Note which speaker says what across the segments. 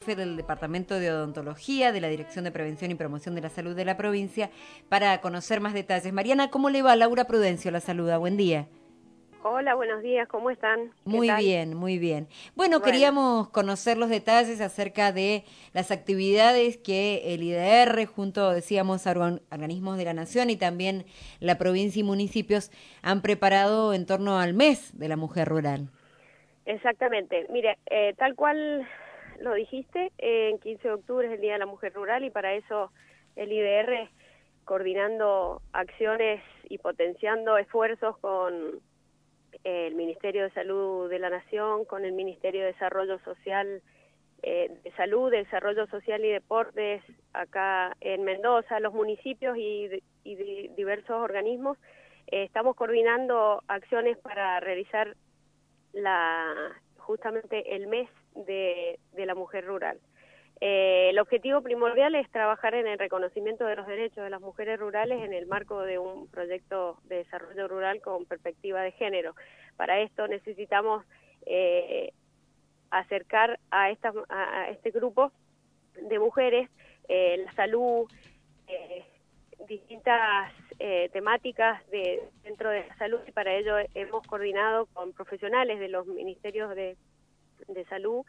Speaker 1: jefe del Departamento de Odontología de la Dirección de Prevención y Promoción de la Salud de la provincia, para conocer más detalles. Mariana, ¿cómo le va? Laura Prudencio la saluda. Buen día.
Speaker 2: Hola, buenos días, ¿cómo están? ¿Qué
Speaker 1: Muy
Speaker 2: tal?
Speaker 1: bien, muy bien. Bueno,
Speaker 2: Bueno,
Speaker 1: queríamos conocer los detalles acerca de las actividades que el IDR, junto, decíamos, a organismos de la Nación y también la provincia y municipios han preparado en torno al mes de la mujer rural.
Speaker 2: exactamente. Mire, tal cual lo dijiste, en 15 de octubre es el Día de la Mujer Rural y para eso el IDR, coordinando acciones y potenciando esfuerzos con el Ministerio de Salud de la Nación, con el Ministerio de Desarrollo Social, de Salud, de Desarrollo Social y Deportes, acá en Mendoza, los municipios y diversos organismos, estamos coordinando acciones para realizar justamente el mes de la mujer rural. El objetivo primordial es trabajar en el reconocimiento de los derechos de las mujeres rurales en el marco de un proyecto de desarrollo rural con perspectiva de género. Para esto necesitamos acercar a este grupo de mujeres la salud, eh, distintas temáticas dentro de la salud, y para ello hemos coordinado con profesionales de los ministerios de salud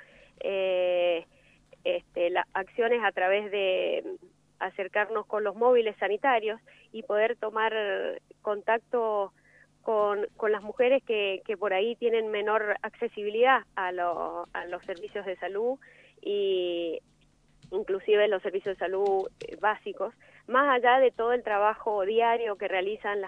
Speaker 2: las acciones a través de acercarnos con los móviles sanitarios y poder tomar contacto con las mujeres que por ahí tienen menor accesibilidad a los servicios de salud, y inclusive los servicios de salud básicos, más allá de todo el trabajo diario que realizan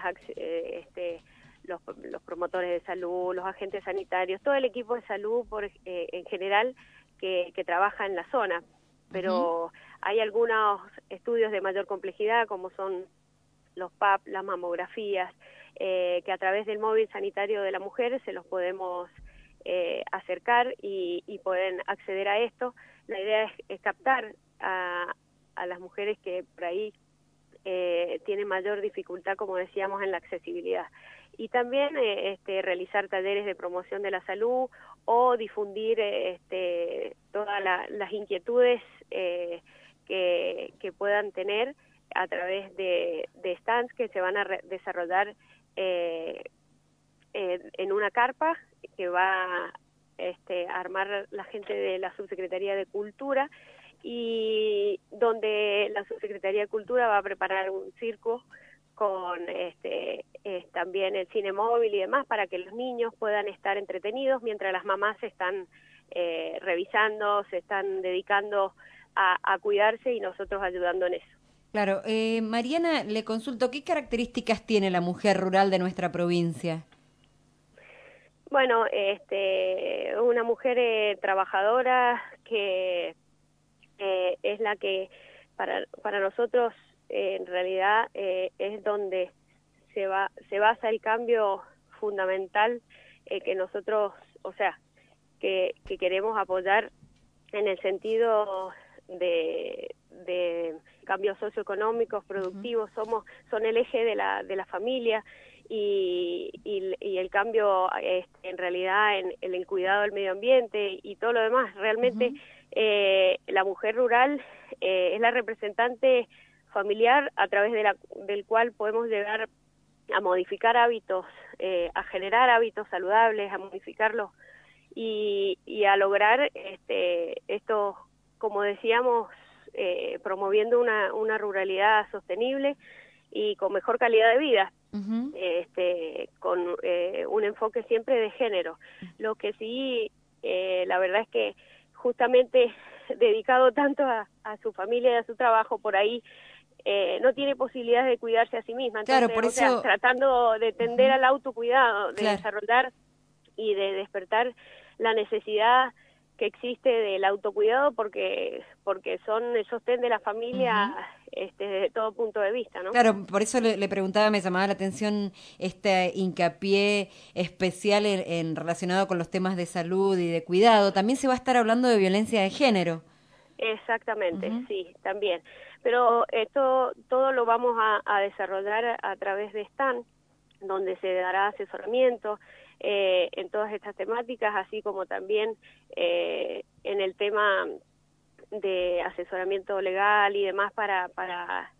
Speaker 2: los promotores de salud, los agentes sanitarios, todo el equipo de salud en general que trabaja en la zona.
Speaker 1: Ujú.
Speaker 2: Pero hay algunos estudios de mayor complejidad, como son los PAP, las mamografías, que a través del móvil sanitario de la mujer se los podemos acercar y pueden acceder a esto. La idea es captar a las mujeres que por ahí tienen mayor dificultad, como decíamos, en la accesibilidad. Y también realizar talleres de promoción de la salud o difundir todas las inquietudes que puedan tener a través de stands que se van a desarrollar eh, en una carpa que va a armar la gente de la Subsecretaría de Cultura, y donde la Subsecretaría de Cultura va a preparar un circo con también el cine móvil y demás, para que los niños puedan estar entretenidos mientras las mamás se están revisando, se están dedicando a cuidarse y nosotros ayudando en eso.
Speaker 1: Claro, Mariana, le consulto, ¿qué características tiene la mujer rural de nuestra provincia?
Speaker 2: Bueno, una mujer trabajadora que es la que para nosotros en realidad es donde se basa el cambio fundamental que nosotros, o sea, que queremos apoyar en el sentido de cambios socioeconómicos,
Speaker 1: Ujú.
Speaker 2: productivos. Son el eje de la familia, y el cambio en realidad en el cuidado del medio ambiente y todo lo demás. Realmente
Speaker 1: Ujú.
Speaker 2: la mujer rural es la representante familiar a través del cual podemos llegar a modificar hábitos, a generar hábitos saludables, a modificarlos y a lograr esto, como decíamos, promoviendo una ruralidad sostenible y con mejor calidad de vida,
Speaker 1: Ujú.
Speaker 2: con un enfoque siempre de género. Lo que sí, la verdad es que justamente dedicado tanto a su familia y a su trabajo, por ahí no tiene posibilidades de cuidarse a sí misma.
Speaker 1: Claro,
Speaker 2: Entonces,
Speaker 1: por
Speaker 2: o sea,
Speaker 1: eso,
Speaker 2: tratando de tender
Speaker 1: ujú,
Speaker 2: al autocuidado, de
Speaker 1: claro.
Speaker 2: desarrollar y de despertar la necesidad que existe del autocuidado, porque son el sostén de la familia
Speaker 1: Ujú.
Speaker 2: desde todo punto de vista, ¿no?
Speaker 1: Claro, por eso le preguntaba, me llamaba la atención este hincapié especial relacionado con los temas de salud y de cuidado. También se va a estar hablando de violencia de género.
Speaker 2: Exactamente,
Speaker 1: Ujú.
Speaker 2: sí, también. Pero esto todo lo vamos a desarrollar a través de stand, donde se dará asesoramiento en todas estas temáticas, así como también en el tema de asesoramiento legal y demás para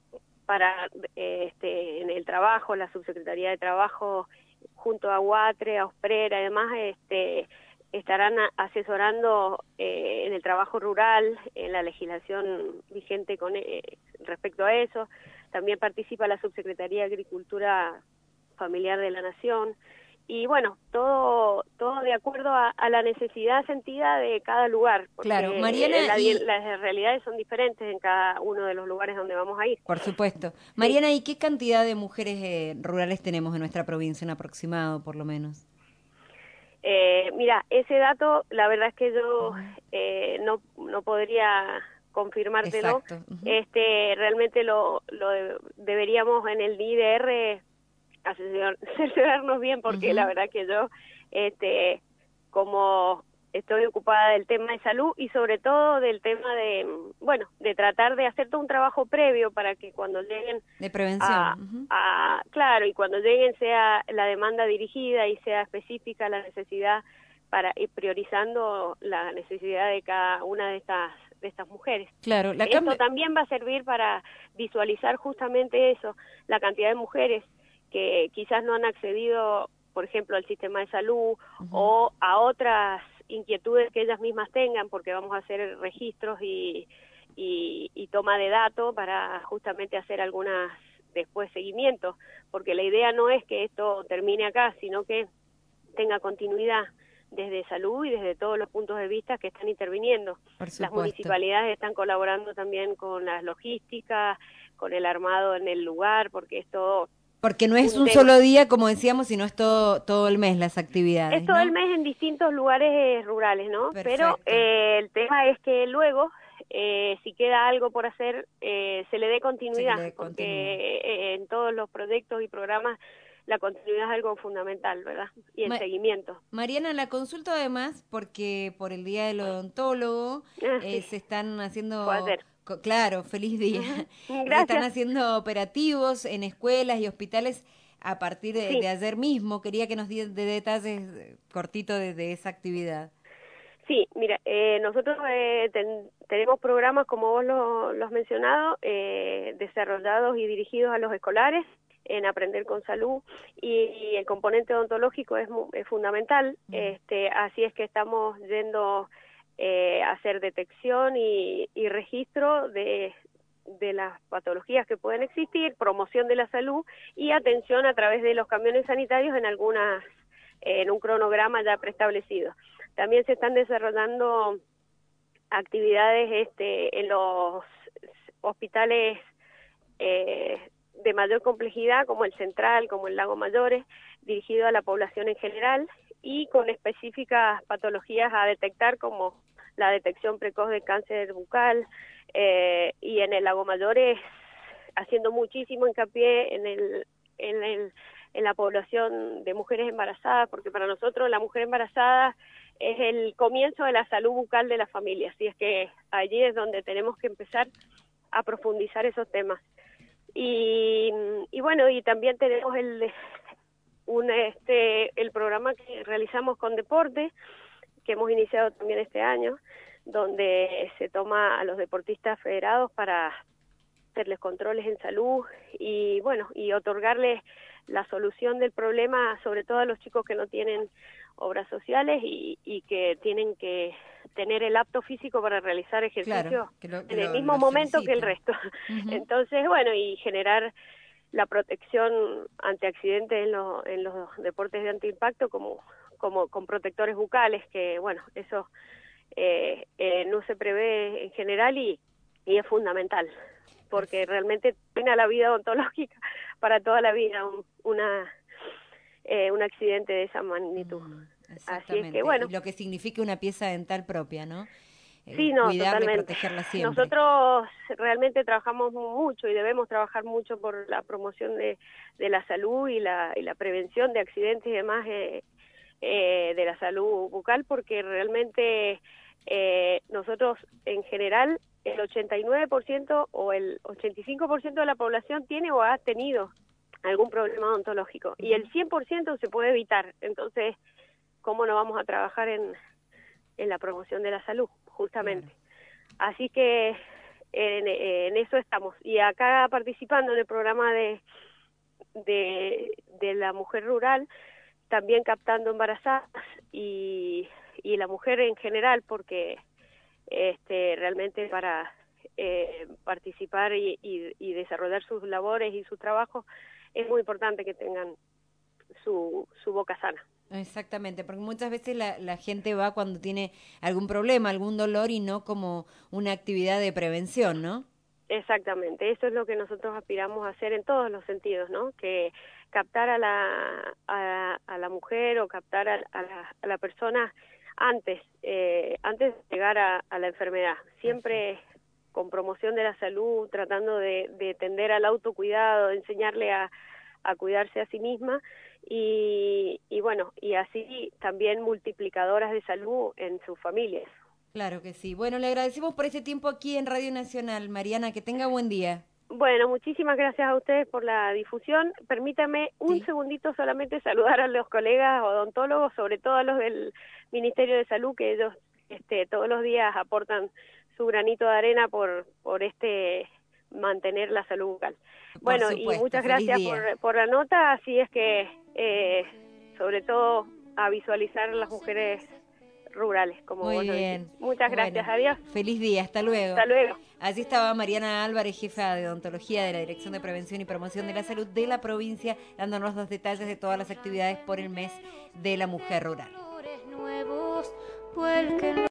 Speaker 2: en el trabajo, la Subsecretaría de Trabajo junto a UATRE, a OSPRERA y demás, estarán asesorando en el trabajo rural, en la legislación vigente respecto a eso. También participa la Subsecretaría de Agricultura Familiar de la Nación. Y bueno, todo de acuerdo a la necesidad sentida de cada lugar, porque
Speaker 1: claro, Mariana,
Speaker 2: las realidades son diferentes en cada uno de los lugares donde vamos a ir.
Speaker 1: Por supuesto.
Speaker 2: Sí.
Speaker 1: Mariana, ¿y qué cantidad de mujeres rurales tenemos en nuestra provincia, en aproximado, por lo menos?
Speaker 2: Mira, ese dato, la verdad es que yo no podría confirmártelo.
Speaker 1: Exacto.
Speaker 2: Realmente lo deberíamos en el IDR cerciorarnos bien, porque la verdad que yo, como estoy ocupada del tema de salud y sobre todo del tema de tratar de hacer todo un trabajo previo para que cuando lleguen
Speaker 1: de prevención,
Speaker 2: claro, y cuando lleguen sea la demanda dirigida y sea específica la necesidad para ir priorizando la necesidad de cada una de estas mujeres.
Speaker 1: Claro,
Speaker 2: esto también va a servir para visualizar justamente eso, la cantidad de mujeres que quizás no han accedido, por ejemplo, al sistema de salud o a otras inquietudes que ellas mismas tengan, porque vamos a hacer registros y toma de datos para justamente hacer algunas después seguimientos, porque la idea no es que esto termine acá, sino que tenga continuidad desde salud y desde todos los puntos de vista que están interviniendo. Las municipalidades están colaborando también con las logísticas, con el armado en el lugar, porque esto...
Speaker 1: Porque no es un solo día, como decíamos, sino es todo el mes las actividades,
Speaker 2: es todo el mes en distintos lugares rurales, ¿no?
Speaker 1: Perfecto.
Speaker 2: Pero el tema es que luego, si queda algo por hacer, se le dé continuidad, porque en todos los proyectos y programas la continuidad es algo fundamental, ¿verdad? Y el seguimiento.
Speaker 1: Mariana, la consulta además, porque por el Día del Odontólogo se están haciendo...
Speaker 2: Fue ayer.
Speaker 1: Claro, feliz día.
Speaker 2: Gracias.
Speaker 1: Se están haciendo operativos en escuelas y hospitales a partir de ayer mismo. Quería que nos dé detalles cortitos de esa actividad.
Speaker 2: Sí, mira, nosotros tenemos programas, como vos lo has mencionado, desarrollados y dirigidos a los escolares en Aprender con Salud, y el componente odontológico es fundamental. Así es que estamos yendo a hacer detección y registro de las patologías que pueden existir, promoción de la salud y atención a través de los camiones sanitarios en un cronograma ya preestablecido. También se están desarrollando actividades en los hospitales de mayor complejidad, como el Central, como el Lago Mayores, dirigido a la población en general y con específicas patologías a detectar, como la detección precoz de cáncer bucal, y en el Lago Mayores haciendo muchísimo hincapié en la población de mujeres embarazadas, porque para nosotros la mujer embarazada es el comienzo de la salud bucal de la familia, así es que allí es donde tenemos que empezar a profundizar esos temas. Y bueno, y también tenemos el programa que realizamos con deporte, que hemos iniciado también este año, donde se toma a los deportistas federados para hacerles controles en salud y bueno, y otorgarles la solución del problema, sobre todo a los chicos que no tienen obras sociales y que tienen que tener el apto físico para realizar ejercicio en el mismo momento que el resto. Entonces, bueno, y generar la protección ante accidentes en los deportes de alto impacto como con protectores bucales, que bueno, eso no se prevé en general y es fundamental, porque realmente tiene la vida odontológica para toda la vida un accidente de esa magnitud. Así es que bueno.
Speaker 1: Y lo que significa una pieza dental propia, ¿no?
Speaker 2: Sí, no,
Speaker 1: cuidarla
Speaker 2: totalmente.
Speaker 1: y protegerla siempre.
Speaker 2: Nosotros realmente trabajamos mucho y debemos trabajar mucho por la promoción de la salud y la prevención de accidentes y demás de la salud bucal, porque realmente nosotros en general el 89% o el 85% de la población tiene o ha tenido algún problema odontológico y el 100% se puede evitar. Entonces, ¿cómo no vamos a trabajar en la promoción de la salud? Justamente. Claro. Así que en eso estamos. Y acá participando en el programa de la mujer rural, también captando embarazadas y la mujer en general, porque realmente para participar y desarrollar sus labores y su trabajo es muy importante que tengan su boca sana.
Speaker 1: Exactamente, porque muchas veces la gente va cuando tiene algún problema, algún dolor y no como una actividad de prevención, ¿no?
Speaker 2: Exactamente, eso es lo que nosotros aspiramos a hacer en todos los sentidos, ¿no? Que captar a la mujer o captar a la persona antes de llegar a la enfermedad, siempre con promoción de la salud, tratando de tender al autocuidado, de enseñarle a cuidarse a sí misma y bueno, y así también multiplicadoras de salud en sus familias.
Speaker 1: Claro que sí. Bueno, le agradecemos por este tiempo aquí en Radio Nacional. Mariana, que tenga buen día.
Speaker 2: Bueno, muchísimas gracias a ustedes por la difusión. Permítame un
Speaker 1: Sí.
Speaker 2: segundito solamente saludar a los colegas odontólogos, sobre todo a los del Ministerio de Salud, que ellos todos los días aportan su granito de arena por mantener la salud bucal.
Speaker 1: Por
Speaker 2: Bueno, y
Speaker 1: supuesto.
Speaker 2: muchas
Speaker 1: Feliz
Speaker 2: gracias
Speaker 1: día.
Speaker 2: por la nota, así es que sobre todo a visualizar las mujeres rurales, como
Speaker 1: Muy
Speaker 2: vos lo dijiste.
Speaker 1: bien.
Speaker 2: Muchas
Speaker 1: Bueno,
Speaker 2: gracias, adiós.
Speaker 1: feliz día. Hasta luego.
Speaker 2: Hasta luego.
Speaker 1: Así estaba Mariana Álvarez, jefa de odontología de la Dirección de Prevención y Promoción de la Salud de la provincia, dándonos los detalles de todas las actividades por el mes de la mujer rural.